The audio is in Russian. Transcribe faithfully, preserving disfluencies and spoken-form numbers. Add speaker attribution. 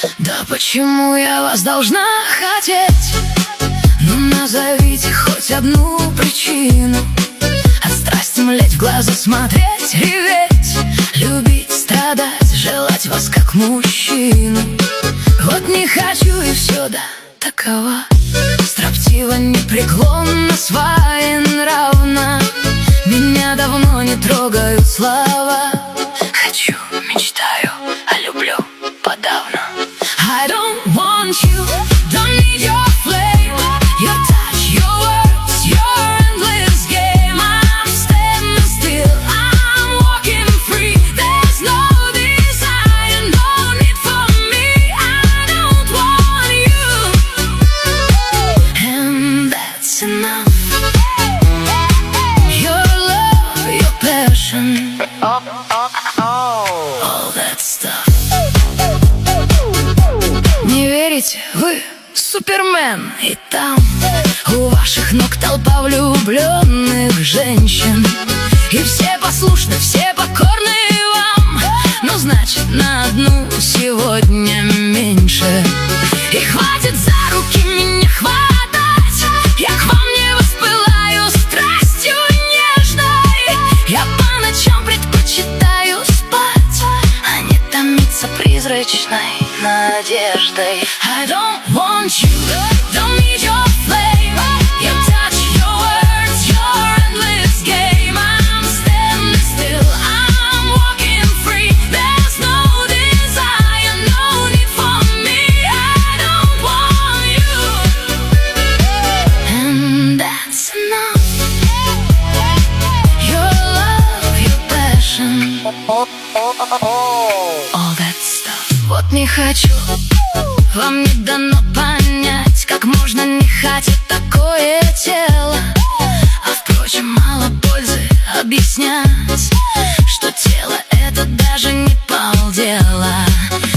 Speaker 1: Да почему я вас должна хотеть? Ну назовите хоть одну причину. От страсти млеть, в глаза смотреть, реветь, любить, страдать, желать вас как мужчину. Вот не хочу и все, да, такова. Строптиво, непреклонно, своенравна. Меня давно не трогают слова. Хочу, мечтаю, а люблю подавно. I don't want you, don't need your flame, your touch, your words, your endless game. I'm standing still, I'm walking free. There's no desire, no need for me. I don't want you, and that's enough. Your love, your passion, all that stuff. Не верите? Вы Супермен, и там у ваших ног толпа влюбленных женщин. И все послушны, все покорны вам. Ну, значит, на одну сегодня меньше. И хватит за руки меня хватать. Я к вам не воспылаю страстью нежной. Я по ночам предпочитаю спать, а не томиться призрачной надеждой. I don't want you, don't need your flame, your touch, your words, your endless game. I'm standing still, I'm walking free. There's no desire, no need for me. I don't want you, and that's enough. Your love, your passion, all that stuff. Вот не хочу, вам не дано понять, как можно не хотеть такое тело. А впрочем, мало пользы объяснять, что тело это даже не полдела.